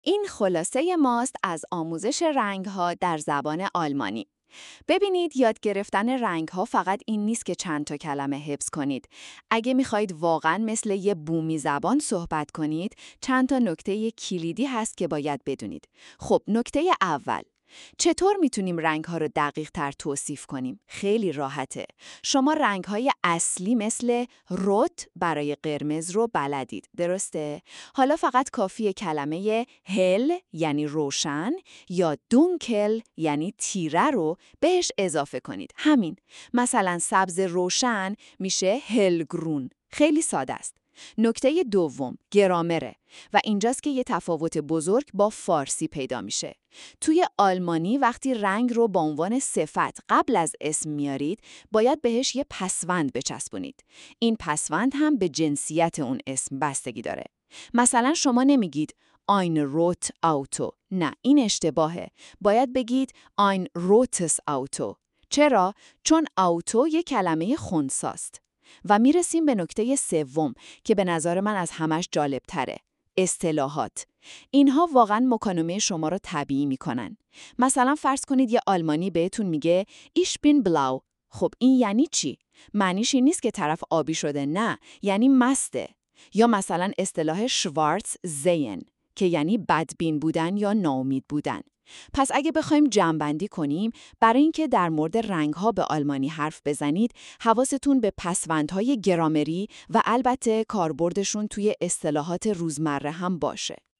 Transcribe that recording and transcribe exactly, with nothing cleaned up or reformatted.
این خلاصه ماست از آموزش رنگ‌ها در زبان آلمانی. ببینید یاد گرفتن رنگ‌ها فقط این نیست که چند تا کلمه حفظ کنید. اگه می‌خواید واقعاً مثل یه بومی زبان صحبت کنید، چند تا نکته کلیدی هست که باید بدونید. خب نکته اول، چطور میتونیم رنگ‌ها رو دقیق‌تر توصیف کنیم؟ خیلی راحته. شما رنگ‌های اصلی مثل رت برای قرمز رو بلدید، درسته؟ حالا فقط کافیه کلمه هل یعنی روشن یا دونکل یعنی تیره رو بهش اضافه کنید. همین. مثلا سبز روشن میشه هلگرون. خیلی ساده است. نکته دوم، گرامره و اینجاست که یه تفاوت بزرگ با فارسی پیدا میشه. توی آلمانی وقتی رنگ رو با عنوان صفت قبل از اسم میارید، باید بهش یه پسوند بچسبونید. این پسوند هم به جنسیت اون اسم بستگی داره. مثلا شما نمیگید ein rot Auto. نه، این اشتباهه. باید بگید ein rotes Auto. چرا؟ چون آوتو یه کلمه خنثیست. و میرسیم به نکته سوم که به نظر من از همش جالب تره. اصطلاحات. اینها واقعا مکالمه شما رو طبیعی میکنن. مثلا فرض کنید یه آلمانی بهتون میگه Ich bin blau. خب این یعنی چی؟ معنیش این نیست که طرف آبی شده، نه، یعنی مسته. یا مثلا اصطلاح شوارتز زین که یعنی بدبین بودن یا ناامید بودن. پس اگه بخوایم جمع‌بندی کنیم، برای اینکه در مورد رنگ‌ها به آلمانی حرف بزنید، حواستون به پسوندهای گرامری و البته کاربردشون توی اصطلاحات روزمره هم باشه.